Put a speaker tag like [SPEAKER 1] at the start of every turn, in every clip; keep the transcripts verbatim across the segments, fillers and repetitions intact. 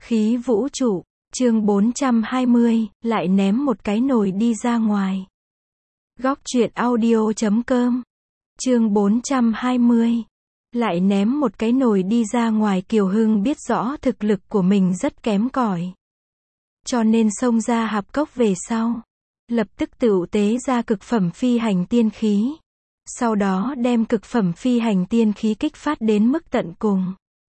[SPEAKER 1] Khí vũ trụ, chương bốn trăm hai mươi, lại ném một cái nồi đi ra ngoài. Góc truyện audio chấm com. Chương bốn trăm hai mươi. Lại ném một cái nồi đi ra ngoài. Kiều Hưng biết rõ thực lực của mình rất kém cỏi, cho nên xông ra hạp cốc về sau, lập tức tựu tế ra cực phẩm phi hành tiên khí. Sau đó đem cực phẩm phi hành tiên khí kích phát đến mức tận cùng.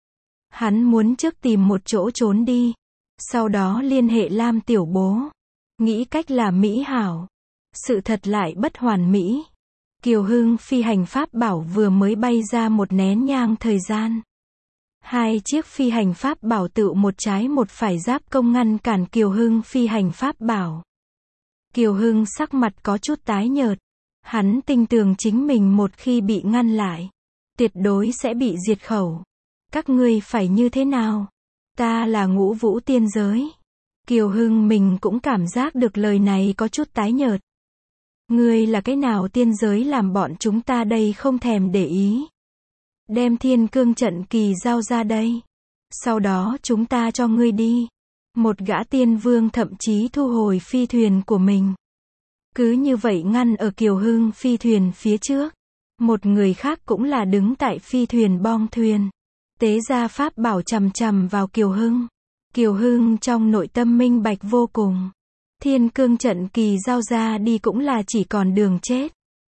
[SPEAKER 1] Hắn muốn trước tìm một chỗ trốn đi, sau đó liên hệ Lam Tiểu Bố, nghĩ cách làm mỹ hảo. Sự thật lại bất hoàn mỹ. Kiều Hưng phi hành pháp bảo vừa mới bay ra một nén nhang thời gian, hai chiếc phi hành pháp bảo tựu một trái một phải giáp công ngăn cản Kiều Hưng phi hành pháp bảo. Kiều Hưng sắc mặt có chút tái nhợt. Hắn tin tưởng chính mình một khi bị ngăn lại, tuyệt đối sẽ bị diệt khẩu. Các ngươi phải như thế nào? Ta là Ngũ Vũ tiên giới. Kiều Hưng mình cũng cảm giác được lời này có chút tái nhợt. Ngươi là cái nào tiên giới làm bọn chúng ta đây không thèm để ý. Đem thiên cương trận kỳ giao ra đây. Sau đó chúng ta cho ngươi đi. Một gã tiên vương thậm chí thu hồi phi thuyền của mình. Cứ như vậy ngăn ở Kiều Hưng phi thuyền phía trước. Một người khác cũng là đứng tại phi thuyền bong thuyền. Tế ra pháp bảo chằm chằm vào Kiều Hưng. Kiều Hưng trong nội tâm minh bạch vô cùng. Thiên cương trận kỳ giao ra đi cũng là chỉ còn đường chết.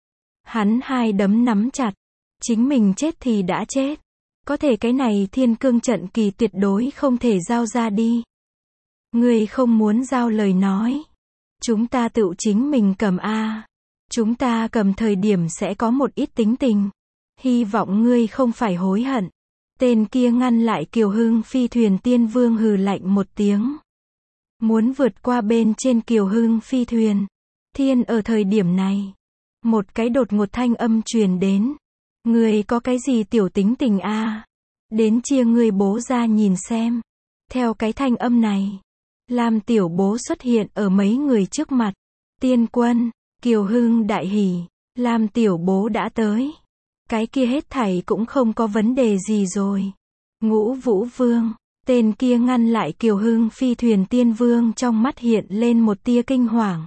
[SPEAKER 1] Hắn hai đấm nắm chặt. Chính mình chết thì đã chết. Có thể cái này thiên cương trận kỳ tuyệt đối không thể giao ra đi. Ngươi không muốn giao lời nói. Chúng ta tự chính mình cầm a. Chúng ta cầm thời điểm sẽ có một ít tính tình. Hy vọng ngươi không phải hối hận. Tên kia ngăn lại Kiều Hưng phi thuyền tiên vương hừ lạnh một tiếng. Muốn vượt qua bên trên Kiều Hưng phi thuyền. Thiên ở thời điểm này. Một cái đột ngột thanh âm truyền đến. Ngươi có cái gì tiểu tính tình a? Đến chia ngươi bố ra nhìn xem. Theo cái thanh âm này, Lam Tiểu Bố xuất hiện ở mấy người trước mặt. Tiên quân, Kiều Hưng đại hỉ. Lam Tiểu Bố đã tới. Cái kia hết thảy cũng không có vấn đề gì rồi. Ngũ Vũ Vương, tên kia ngăn lại Kiều Hưng phi thuyền tiên vương, trong mắt hiện lên một tia kinh hoàng.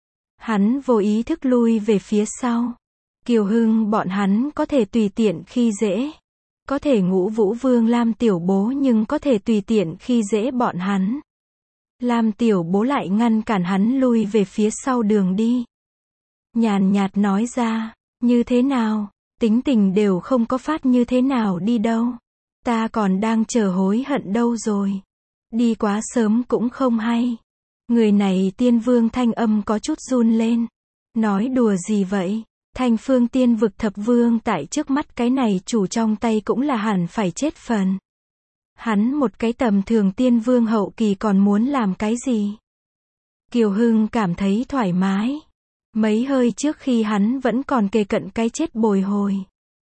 [SPEAKER 1] Hắn vô ý thức lui về phía sau. Kiều Hưng bọn hắn có thể tùy tiện khi dễ. Có thể Ngũ Vũ Vương Lam Tiểu Bố nhưng có thể tùy tiện khi dễ bọn hắn. Lam Tiểu Bố lại ngăn cản hắn lui về phía sau đường đi. Nhàn nhạt nói ra, như thế nào, tính tình đều không có phát như thế nào đi đâu. Ta còn đang chờ hối hận đâu rồi. Đi quá sớm cũng không hay. Người này tiên vương thanh âm có chút run lên. Nói đùa gì vậy? Thanh phương tiên vực thập vương tại trước mắt cái này chủ trong tay cũng là hẳn phải chết phần. Hắn một cái tầm thường tiên vương hậu kỳ còn muốn làm cái gì? Kiều Hưng cảm thấy thoải mái. Mấy hơi trước khi hắn vẫn còn kề cận cái chết bồi hồi.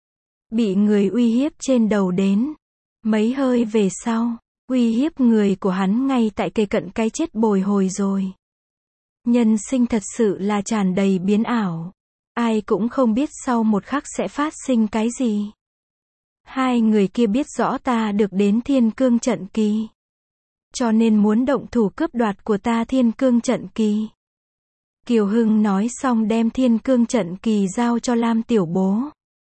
[SPEAKER 1] Bị người uy hiếp trên đầu đến. Mấy hơi về sau, uy hiếp người của hắn ngay tại kề cận cái chết bồi hồi rồi. Nhân sinh thật sự là tràn đầy biến ảo. Ai cũng không biết sau một khắc sẽ phát sinh cái gì. Hai người kia biết rõ ta được đến thiên cương trận kỳ, cho nên muốn động thủ cướp đoạt của ta thiên cương trận kỳ. Kiều Hưng nói xong đem thiên cương trận kỳ giao cho Lam Tiểu Bố.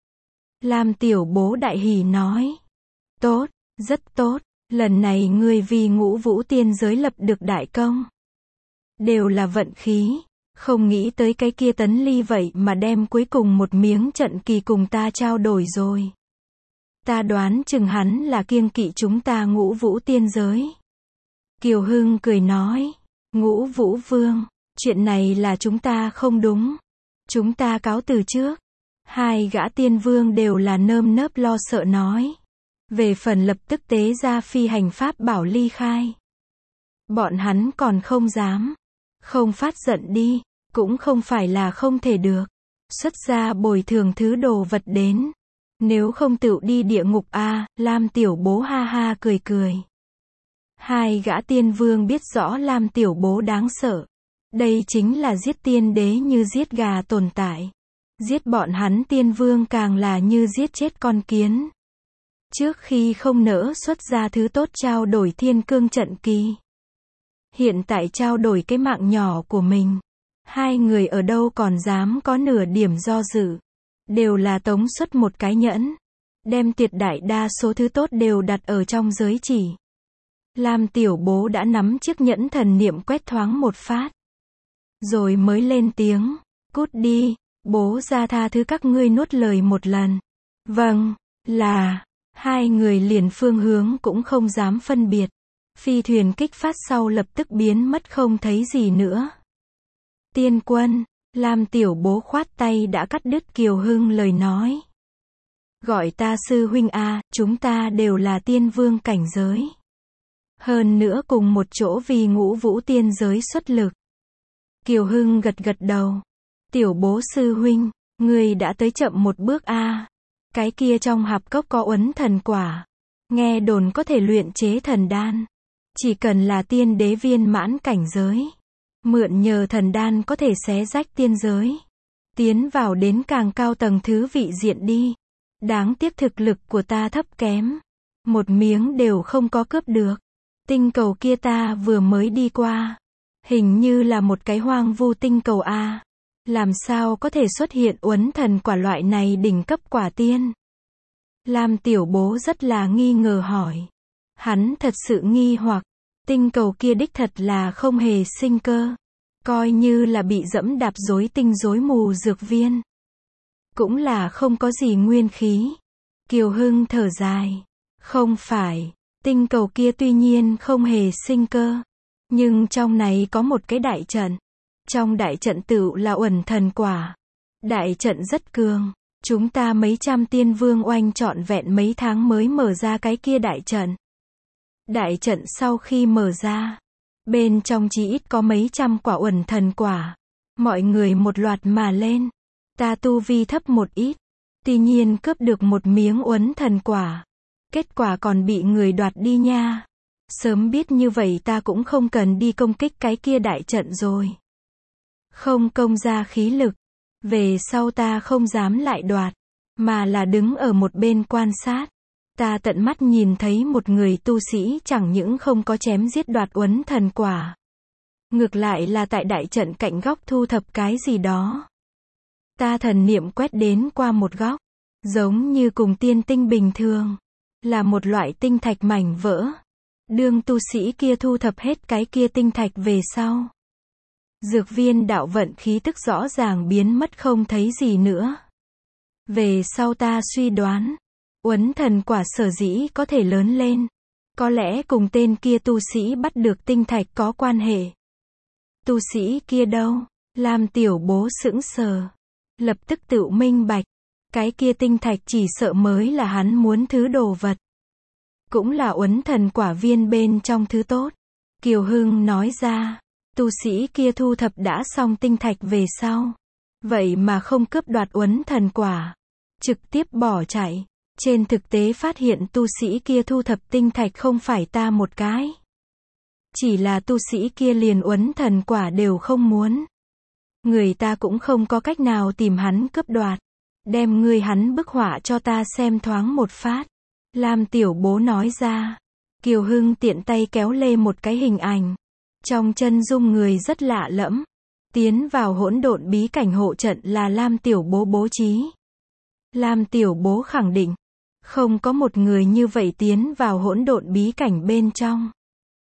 [SPEAKER 1] Lam Tiểu Bố đại hỉ nói. Tốt, rất tốt, lần này ngươi vì Ngũ Vũ tiên giới lập được đại công. Đều là vận khí, không nghĩ tới cái kia Tấn Ly vậy mà đem cuối cùng một miếng trận kỳ cùng ta trao đổi rồi. Ta đoán chừng hắn là kiêng kỵ chúng ta Ngũ Vũ tiên giới. Kiều Hưng cười nói. Ngũ Vũ Vương, chuyện này là chúng ta không đúng. Chúng ta cáo từ trước. Hai gã tiên vương đều là nơm nớp lo sợ nói. Về phần lập tức tế ra phi hành pháp bảo ly khai. Bọn hắn còn không dám. Không phát giận đi, cũng không phải là không thể được. Xuất ra bồi thường thứ đồ vật đến. Nếu không tựu đi địa ngục a. Lam Tiểu Bố ha ha cười cười. Hai gã tiên vương biết rõ Lam Tiểu Bố đáng sợ. Đây chính là giết tiên đế như giết gà tồn tại. Giết bọn hắn tiên vương càng là như giết chết con kiến. Trước khi không nỡ xuất ra thứ tốt trao đổi thiên cương trận kỳ. Hiện tại trao đổi cái mạng nhỏ của mình. Hai người ở đâu còn dám có nửa điểm do dự. Đều là tống xuất một cái nhẫn. Đem tuyệt đại đa số thứ tốt đều đặt ở trong giới chỉ. Lam Tiểu Bố đã nắm chiếc nhẫn thần niệm quét thoáng một phát. Rồi mới lên tiếng. Cút đi, bố ra tha thứ các ngươi nuốt lời một lần. Vâng, là. Hai người liền phương hướng cũng không dám phân biệt. Phi thuyền kích phát sau lập tức biến mất không thấy gì nữa. Tiên quân, Lam Tiểu Bố khoát tay đã cắt đứt Kiều Hưng lời nói. Gọi ta sư huynh a, chúng ta đều là tiên vương cảnh giới. Hơn nữa cùng một chỗ vì ngũ vũ tiên giới xuất lực. Kiều Hưng gật gật đầu. Tiểu Bố sư huynh, ngươi đã tới chậm một bước a. Cái kia trong hạp cốc có uấn thần quả. Nghe đồn có thể luyện chế thần đan. Chỉ cần là tiên đế viên mãn cảnh giới. Mượn nhờ thần đan có thể xé rách tiên giới. Tiến vào đến càng cao tầng thứ vị diện đi. Đáng tiếc thực lực của ta thấp kém. Một miếng đều không có cướp được. Tinh cầu kia ta vừa mới đi qua. Hình như là một cái hoang vu tinh cầu A. Làm sao có thể xuất hiện uấn thần quả loại này đỉnh cấp quả tiên? Lam Tiểu Bố rất là nghi ngờ hỏi. Hắn thật sự nghi hoặc. Tinh cầu kia đích thật là không hề sinh cơ. Coi như là bị dẫm đạp rối tinh rối mù dược viên. Cũng là không có gì nguyên khí. Kiều Hưng thở dài. Không phải. Tinh cầu kia tuy nhiên không hề sinh cơ. Nhưng trong này có một cái đại trận. Trong đại trận tựu là uẩn thần quả. Đại trận rất cường. Chúng ta mấy trăm tiên vương oanh trọn vẹn mấy tháng mới mở ra cái kia đại trận. Đại trận sau khi mở ra. Bên trong chỉ ít có mấy trăm quả uẩn thần quả. Mọi người một loạt mà lên. Ta tu vi thấp một ít. Tuy nhiên cướp được một miếng uẩn thần quả. Kết quả còn bị người đoạt đi nha. Sớm biết như vậy ta cũng không cần đi công kích cái kia đại trận rồi. Không công ra khí lực. Về sau ta không dám lại đoạt. Mà là đứng ở một bên quan sát. Ta tận mắt nhìn thấy một người tu sĩ chẳng những không có chém giết đoạt uấn thần quả. Ngược lại là tại đại trận cạnh góc thu thập cái gì đó. Ta thần niệm quét đến qua một góc. Giống như cùng tiên tinh bình thường. Là một loại tinh thạch mảnh vỡ. Đương tu sĩ kia thu thập hết cái kia tinh thạch về sau. Dược viên đạo vận khí tức rõ ràng biến mất không thấy gì nữa. Về sau ta suy đoán. Uấn thần quả sở dĩ có thể lớn lên. Có lẽ cùng tên kia tu sĩ bắt được tinh thạch có quan hệ. Tu sĩ kia đâu? Lam Tiểu Bố sững sờ. Lập tức tự minh bạch. Cái kia tinh thạch chỉ sợ mới là hắn muốn thứ đồ vật. Cũng là uấn thần quả viên bên trong thứ tốt. Kiều Hưng nói ra. Tu sĩ kia thu thập đã xong tinh thạch về sau. Vậy mà không cướp đoạt uấn thần quả. Trực tiếp bỏ chạy. Trên thực tế phát hiện tu sĩ kia thu thập tinh thạch không phải ta một cái. Chỉ là tu sĩ kia liền uấn thần quả đều không muốn. Người ta cũng không có cách nào tìm hắn cướp đoạt. Đem người hắn bức họa cho ta xem thoáng một phát. Lam Tiểu Bố nói ra. Kiều Hưng tiện tay kéo lê một cái hình ảnh. Trong chân dung người rất lạ lẫm. Tiến vào hỗn độn bí cảnh hộ trận là Lam Tiểu Bố bố trí. Lam Tiểu Bố khẳng định. Không có một người như vậy tiến vào hỗn độn bí cảnh bên trong.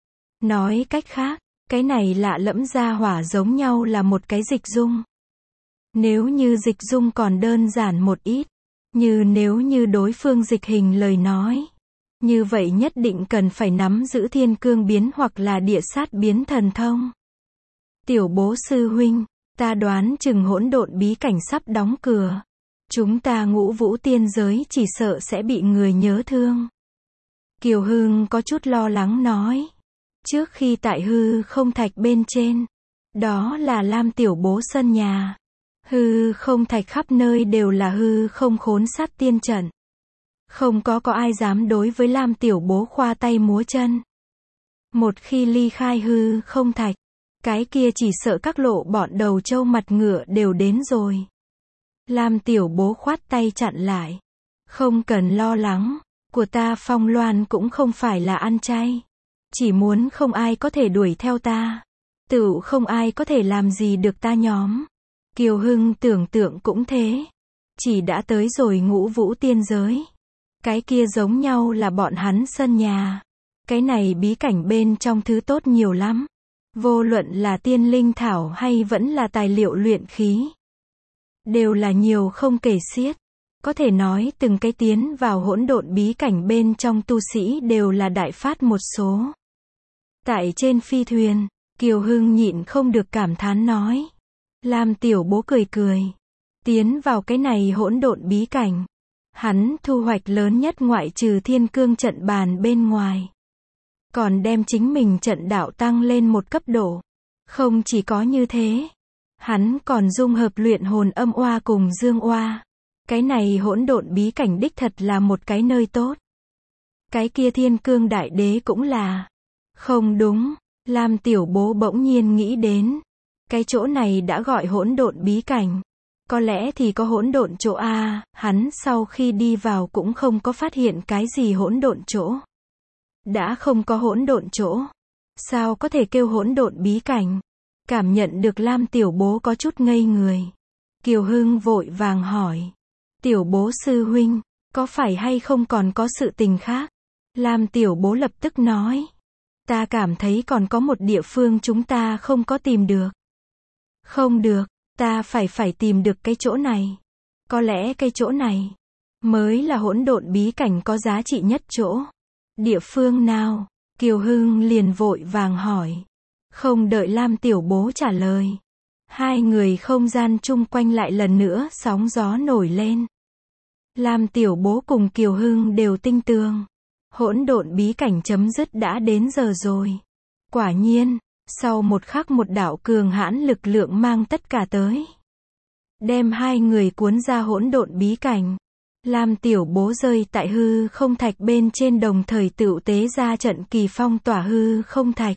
[SPEAKER 1] Nói cách khác, cái này lạ lẫm ra hỏa giống nhau là một cái dịch dung. Nếu như dịch dung còn đơn giản một ít. Như nếu như đối phương dịch hình lời nói. Như vậy nhất định cần phải nắm giữ thiên cương biến hoặc là địa sát biến thần thông. Tiểu Bố sư huynh, ta đoán chừng hỗn độn bí cảnh sắp đóng cửa. Chúng ta ngũ vũ tiên giới chỉ sợ sẽ bị người nhớ thương. Kiều Hưng có chút lo lắng nói. Trước khi tại hư không thạch bên trên. Đó là Lam Tiểu Bố sân nhà. Hư không thạch khắp nơi đều là hư không khốn sát tiên trận. Không có có ai dám đối với Lam Tiểu Bố khoa tay múa chân. Một khi ly khai hư không thạch. Cái kia chỉ sợ các lộ bọn đầu trâu mặt ngựa đều đến rồi. Lam Tiểu Bố khoát tay chặn lại. Không cần lo lắng. của ta Phong Loan cũng không phải là ăn chay. Chỉ muốn không ai có thể đuổi theo ta. Tựu không ai có thể làm gì được ta nhóm. Kiều Hưng tưởng tượng cũng thế. Chỉ đã tới rồi ngũ vũ tiên giới. Cái kia giống nhau là bọn hắn sân nhà. Cái này bí cảnh bên trong thứ tốt nhiều lắm. Vô luận là tiên linh thảo hay vẫn là tài liệu luyện khí. Đều là nhiều không kể xiết. Có thể nói từng cái tiến vào hỗn độn bí cảnh bên trong tu sĩ đều là đại phát một số. Tại trên phi thuyền, Kiều Hưng nhịn không được cảm thán nói. Lam Tiểu Bố cười cười. Tiến vào cái này hỗn độn bí cảnh. Hắn thu hoạch lớn nhất ngoại trừ thiên cương trận bàn bên ngoài. Còn đem chính mình trận đạo tăng lên một cấp độ. Không chỉ có như thế. Hắn còn dung hợp luyện hồn âm oa cùng dương oa. Cái này hỗn độn bí cảnh đích thật là một cái nơi tốt. Cái kia thiên cương đại đế cũng là. Không đúng, Lam Tiểu Bố bỗng nhiên nghĩ đến. Cái chỗ này đã gọi hỗn độn bí cảnh. Có lẽ thì có hỗn độn chỗ a, hắn sau khi đi vào cũng không có phát hiện cái gì hỗn độn chỗ. Đã không có hỗn độn chỗ, sao có thể kêu hỗn độn bí cảnh? Cảm nhận được Lam Tiểu Bố có chút ngây người. Kiều Hưng vội vàng hỏi. Tiểu Bố sư huynh, có phải hay không còn có sự tình khác? Lam Tiểu Bố lập tức nói. Ta cảm thấy còn có một địa phương chúng ta không có tìm được. Không được, ta phải phải tìm được cái chỗ này. Có lẽ cái chỗ này mới là hỗn độn bí cảnh có giá trị nhất chỗ. Địa phương nào? Kiều Hưng liền vội vàng hỏi. Không đợi Lam Tiểu Bố trả lời. Hai người không gian chung quanh lại lần nữa sóng gió nổi lên. Lam Tiểu Bố cùng Kiều Hưng đều tinh tường. Hỗn độn bí cảnh chấm dứt đã đến giờ rồi. Quả nhiên, sau một khắc một đạo cường hãn lực lượng mang tất cả tới. Đem hai người cuốn ra hỗn độn bí cảnh. Lam Tiểu Bố rơi tại hư không thạch bên trên đồng thời tựu tế ra trận kỳ phong tỏa hư không thạch.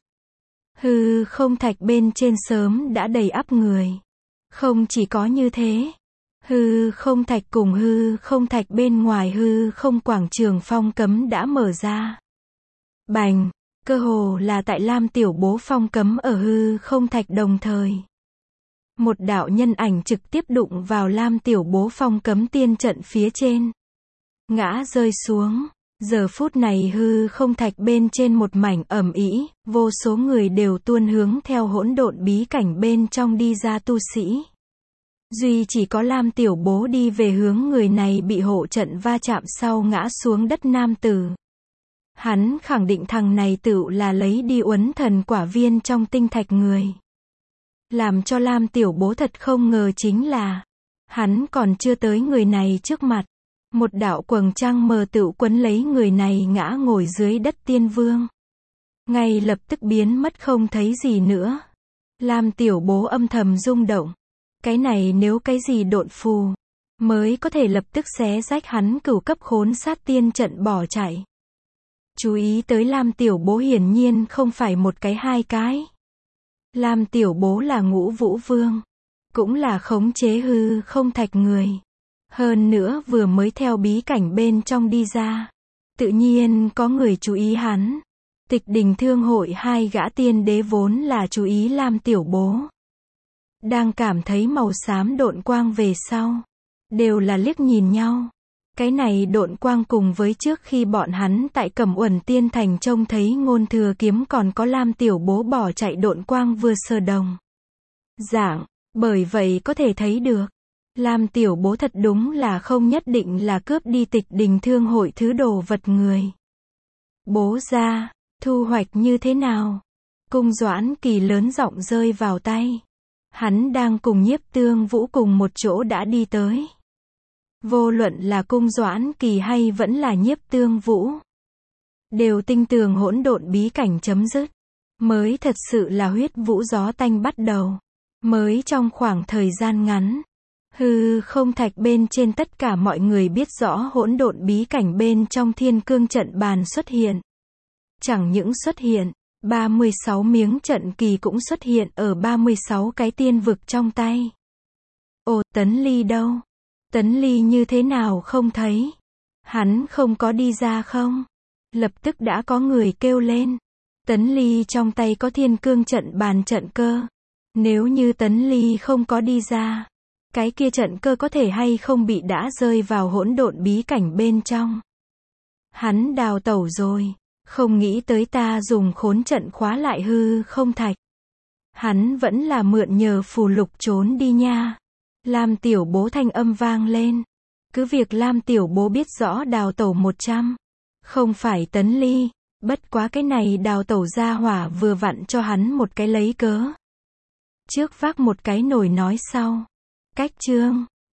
[SPEAKER 1] Hư không thạch bên trên sớm đã đầy ắp người. Không chỉ có như thế. Hư không thạch cùng hư không thạch bên ngoài hư không quảng trường phong cấm đã mở ra. Bành, cơ hồ là tại Lam Tiểu Bố phong cấm ở hư không thạch đồng thời. Một đạo nhân ảnh trực tiếp đụng vào Lam Tiểu Bố phong cấm tiên trận phía trên. Ngã rơi xuống. Giờ phút này hư không thạch bên trên một mảnh ầm ĩ, vô số người đều tuôn hướng theo hỗn độn bí cảnh bên trong đi ra tu sĩ. Duy chỉ có Lam Tiểu Bố đi về hướng người này bị hộ trận va chạm sau ngã xuống đất nam tử. Hắn khẳng định thằng này tựu là lấy đi uốn thần quả viên trong tinh thạch người. Làm cho Lam Tiểu Bố thật không ngờ chính là, hắn còn chưa tới người này trước mặt. Một đạo quầng trăng mờ tựu quấn lấy người này ngã ngồi dưới đất tiên vương. Ngay lập tức biến mất không thấy gì nữa. Lam Tiểu Bố âm thầm rung động. Cái này nếu cái gì độn phù, mới có thể lập tức xé rách hắn cửu cấp khốn sát tiên trận bỏ chạy. Chú ý tới Lam Tiểu Bố hiển nhiên không phải một cái hai cái. Lam Tiểu Bố là ngũ vũ vương. Cũng là khống chế hư không thạch người. Hơn nữa vừa mới theo bí cảnh bên trong đi ra. Tự nhiên có người chú ý hắn. Tịch Đình Thương hội hai gã tiên đế vốn là chú ý Lam Tiểu Bố. Đang cảm thấy màu xám độn quang về sau. Đều là liếc nhìn nhau. Cái này độn quang cùng với trước khi bọn hắn tại Cẩm Uẩn Tiên Thành trông thấy Ngôn Thừa Kiếm còn có Lam Tiểu Bố bỏ chạy độn quang vừa sờ đồng dạng, bởi vậy có thể thấy được. Lam Tiểu Bố thật đúng là không nhất định là cướp đi Tịch Đình Thương hội thứ đồ vật người. Bố ra, thu hoạch như thế nào? Cung Doãn Kỳ lớn giọng rơi vào tay. Hắn đang cùng Nhiếp Tương Vũ cùng một chỗ đã đi tới. Vô luận là Cung Doãn Kỳ hay vẫn là Nhiếp Tương Vũ, đều tinh tường hỗn độn bí cảnh chấm dứt. Mới thật sự là huyết vũ gió tanh bắt đầu. Mới trong khoảng thời gian ngắn. Hư không thạch bên trên tất cả mọi người biết rõ hỗn độn bí cảnh bên trong thiên cương trận bàn xuất hiện. Chẳng những xuất hiện, ba mươi sáu miếng trận kỳ cũng xuất hiện ở ba mươi sáu cái tiên vực trong tay. Ồ, Tấn Ly đâu? Tấn Ly như thế nào không thấy? Hắn không có đi ra không? Lập tức đã có người kêu lên. Tấn Ly trong tay có thiên cương trận bàn trận cơ. Nếu như Tấn Ly không có đi ra, cái kia trận cơ có thể hay không bị đã rơi vào hỗn độn bí cảnh bên trong. Hắn đào tẩu rồi. Không nghĩ tới ta dùng khốn trận khóa lại hư không thạch. Hắn vẫn là mượn nhờ phù lục trốn đi nha. Lam tiểu bố thanh âm vang lên. Cứ việc Lam tiểu bố biết rõ đào tẩu một trăm. Không phải Tấn Ly. Bất quá cái này đào tẩu ra hỏa vừa vặn cho hắn một cái lấy cớ. Trước vác một cái nồi nói sau. Cách chương.